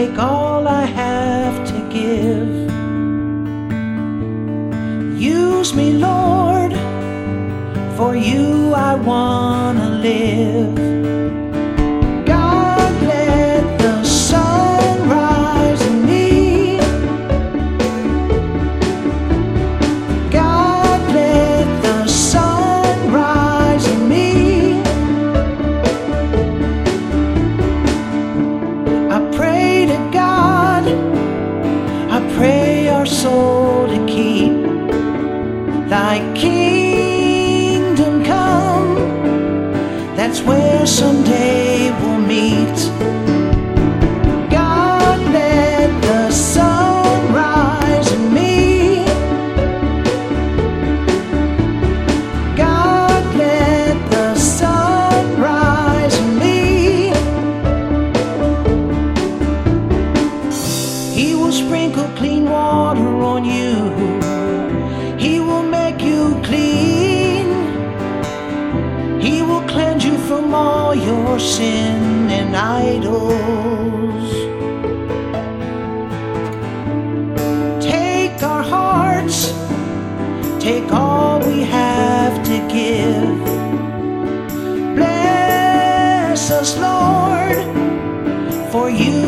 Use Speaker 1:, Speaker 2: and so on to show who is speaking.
Speaker 1: take all I have to give. Use me, Lord, for you I wanna live. God, let the sun rise in me. God, let the sun rise in me. I pray to God, I pray our soul to keep. Thy kingdom come, that's where someday we'll meet. God, let the sun rise in me. God, let the sun rise in me. He will sprinkle clean water on you. He will make you clean. He will cleanse you from all your sin and idols. Take our hearts, take all we have to give. Bless us, Lord, for you